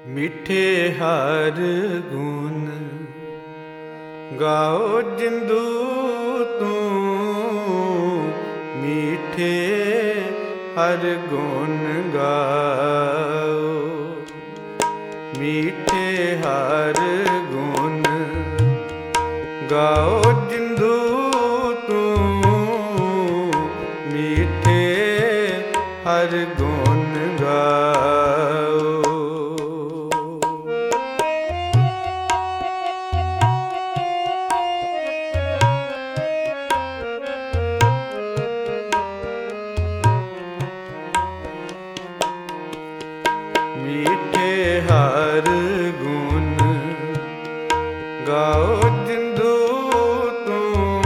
ਮਿੱਠੇ ਹਰ ਗੁਣ ਗਾਓ ਜਿੰਦੂ ਤੂੰ, ਮਿੱਠੇ ਹਰ ਗੁਣ ਗਾਓ, ਮਿੱਠੇ ਹਰ ਗੁਣ ਗਾਓ ਜਿੰਦੂ ਤੂੰ, ਮਿੱਠੇ ਹਰ ਗੁਣ ਗਾਓ। ਮਿੱਠੇ ਹਰ ਗੁਣ ਗਾਓ ਜਿੰਦੂ ਤੂੰ,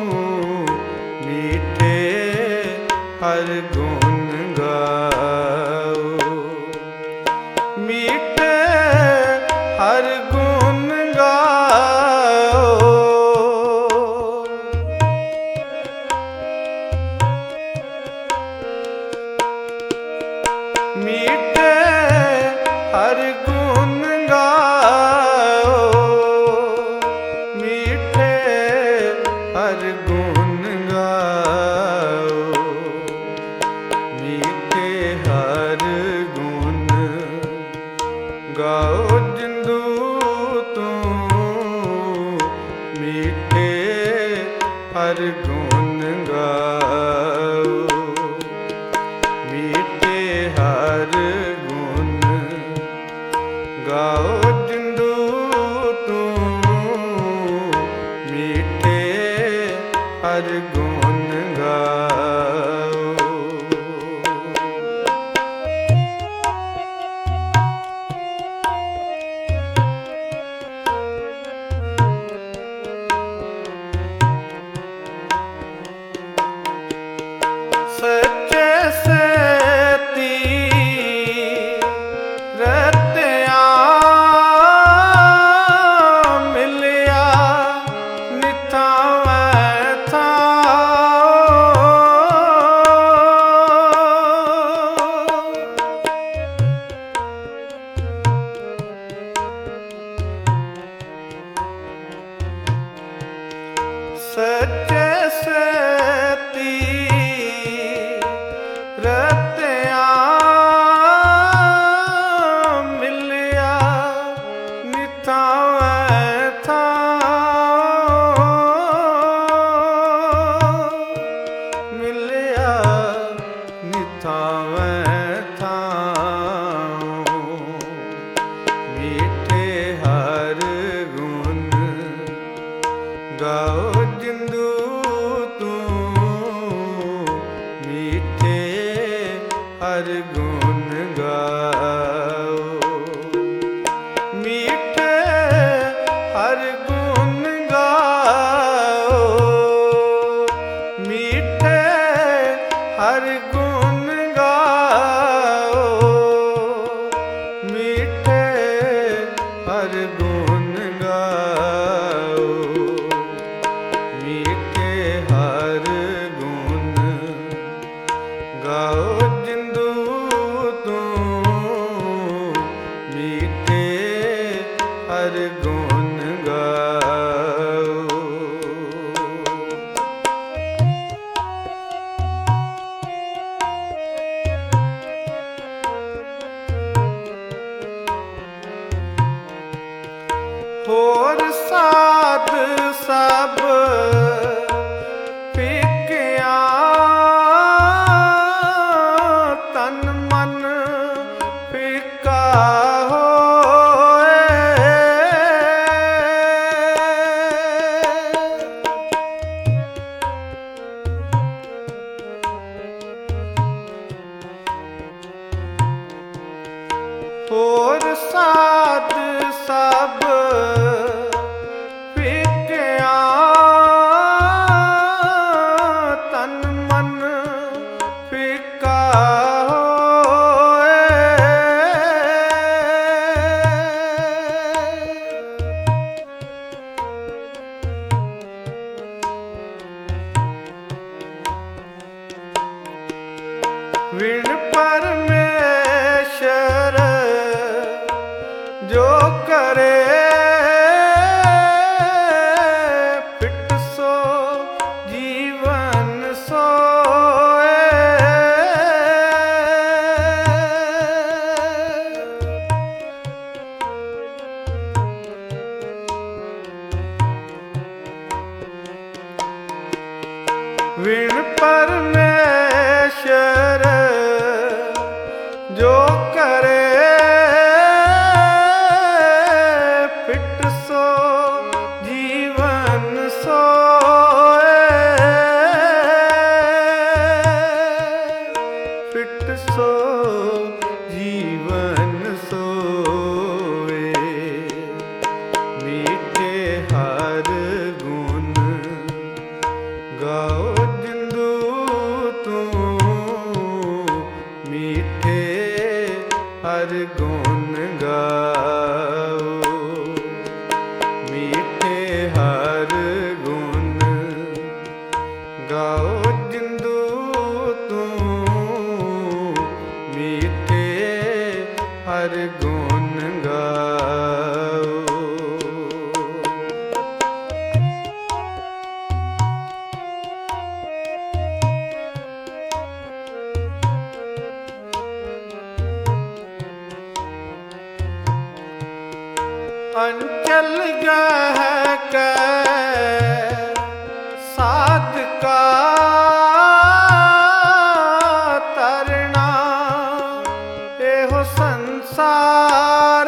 ਮਿੱਠੇ ਹਰ ਗੁਣ ਗਾਓ, ਮਿੱਠੇ ਹਰ ਗੁਣ ਗਾਓ, ਮਿੱਠੇ ਹਰ ਗੁਣ ਗਾਓ, ਮਿੱਠੇ ਹਰ ਗੁਣ ਗਾਓ, ਮਿੱਠੇ ਹਰ ਗੁਣ ਗਾਓ ਜਿੰਦੂ ਤੂੰ, ਮਿੱਠੇ ਹਰ ਗੁਣ ਗਾਓ, ਮਿੱਠੇ ਹਰ ਗੁਣ ਗਾਓ ਜਿੰਦੂ ਤੂੰ, ਮਿੱਠੇ ਹਰ ਗੁਣ ਗਾਓ। ਸੱਚੇ ਸੇਤੀ ਰਤਿਆ ਮਿਲਿਆ ਨਿਥਾਵੈ ਥਾਓ, ਸੱਚੇ ਸੇਤੀ ਰਤਿਆ ਮਿਲਿਆ ਨਿਥਾਵੈ ਥਾਓ, ਮਿਲਿਆ ਨਿਥਾਵੈ ਥਾਓ, ਮਿੱਠੇ ਹਰ ਗੁਣ ਗਾਓ ਜਿੰਦੂ ਤੂੰ, ਮਿੱਠੇ ਹਰ ਗੁਣ ਗਾਓ, ਮਿੱਠੇ ਹਰ ਗੁਣ ਗਾਓ, ਮਿੱਠੇ ਹਰ ਗੁਣ ਗਾਓ, ਮਿੱਠੇ ਹਰ ਗੁਣ ਗਾਓ, ਮਿੱਠੇ ਹਰ ਗੁਣ ਗਾਓ ਜਿੰਦੂ ਤੂੰ, ਮਿੱਠੇ ਹਰ ਗੁਣ ਗਾਓ। ਹੋਰ ਸਾਧ ਸਭ ਫਿੱਕਿਆ, ਤਨ ਮਨ ਫਿੱਕਾ ਹੋਏ, ਹੋਰ ਸਾਧ ਸਭ ਫਿੱਕਿਆ, ਤਨ ਮਨ ਫਿੱਕਾ ਹੋਏ, ਵਿਣ ਪਰਮੇਸ਼ਰ करे फिट सो जीवन सोए, फिट सो जीवन सोए। मीठे हर गुण गाओ जिंदू तू, मीठे हर गुण गाओ, मीठे हर गुण गाओ जिंदू तू, मीठे हर गुण गाओ। अंचल गह कै साध का तरना, एहो संसार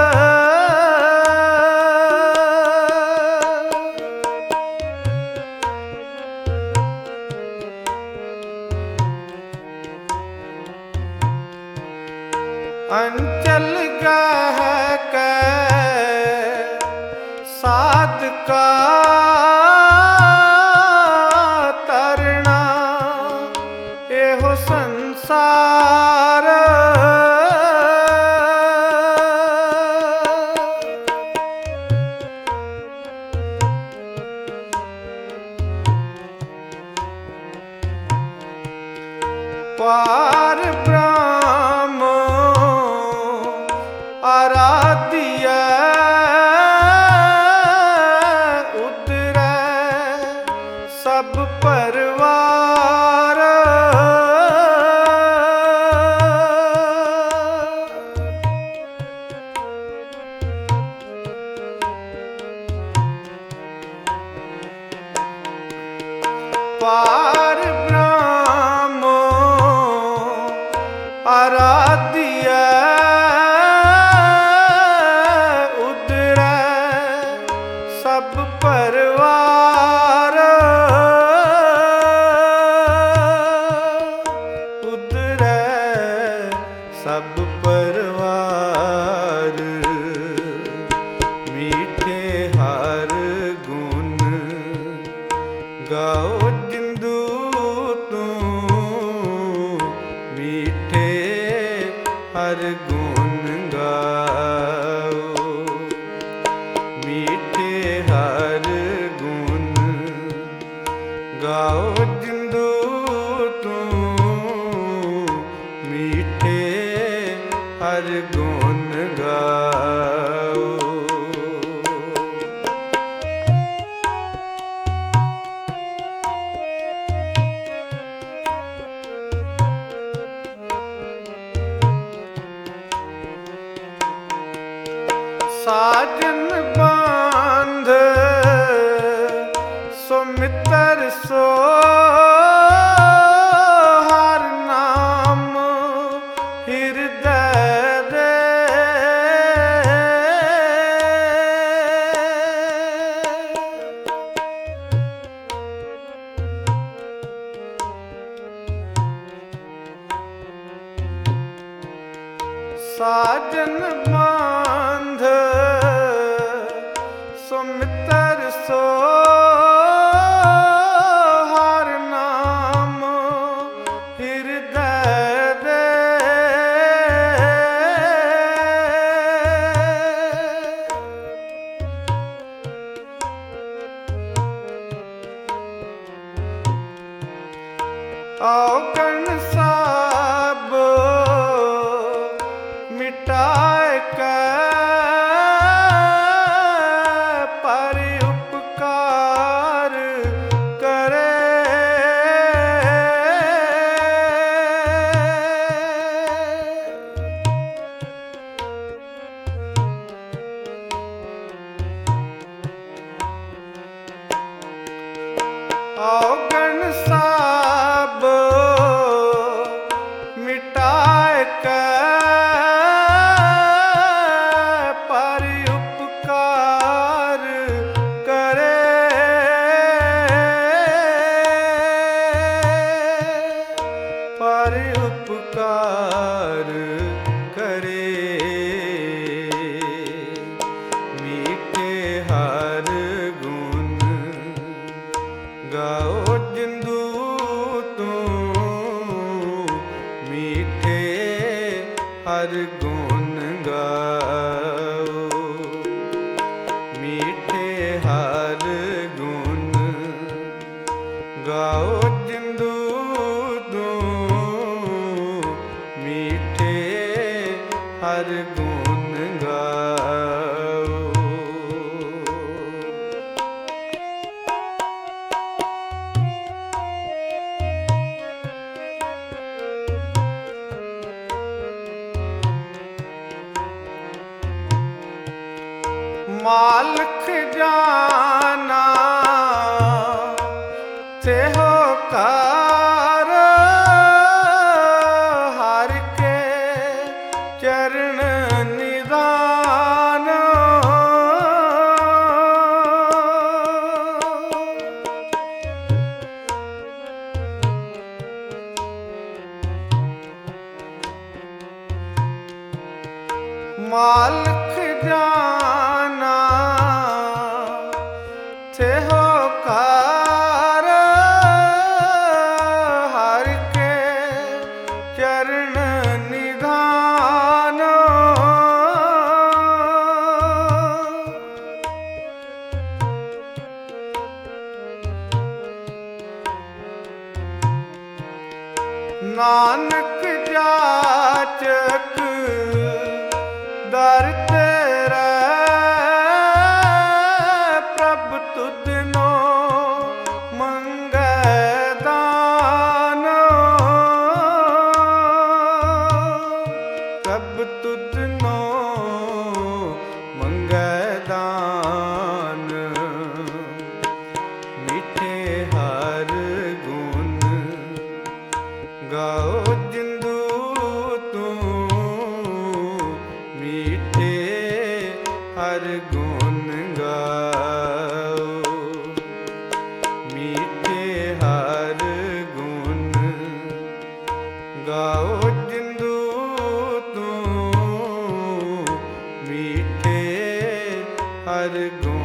अंचल गह कै साध का तरना, एहो संसार पार ब्रह्म आराध्य उतरै सब परवार, पार ब्रह्म आराध्य उतरै सब परवार, उतरै सब परवार। मीठे हर गुण गाओ जिंदू तू, मीठे हर गुण गाओ, मीठे हर गुण गाओ जिंदू तू, मीठे हर गुण गाओ। साजन बांध सो मित्र सो हर नाम हृदय दे, साजन बांध सो मित्र सो हर नाम हृदय दे, औगण सब मिटाए कै पर उपकार करे, औगण सब मिटाए कै ਗਾਓ। ਮੀਠੇ ਹਰ ਗੁਣ ਗਾਓ ਜਿੰਦੂ ਤੂੰ, ਮੀਠੇ ਹਰ ਗੁਣ ਗਾਓ। ਮਾਲਕ ਜਾਨਾ ਤੇ ਹੋਕਾਰ, ਹਰ ਕੇ ਚਰਨ ਨਿਦਾਨ। ਮਾਲਕ ਜਾਨਾ ਤੇ ਹੋਕਾਰ, ਹਰ ਕੇ ਚਰਨ ਨਿਧਾਨ। ਨਾਨਕ ਜਾਚਕ ਦਰ ਤੇਰੇ, ਪ੍ਰਭ ਤੁਧਨੋ ਮੰਗੈ ਦਾਨ। ਪ੍ਰਭ ਤੁਧਨੋ ਮੰਗੈ ਦਾਨ। ਮਿੱਠੇ ਹਰ ਗੁਣ ਗਾਓ ਜਿੰਦੂ ਤੂੰ, ਮੀਠੇ ਹਰ ਗੁਣ ਗਾਓ। ਮੀਠੇ ਹਰ ਗੁਣ ਗਾਓ ਜਿੰਦੂ ਤੂੰ, ਮੀਠੇ ਹਰ ਗੁਣ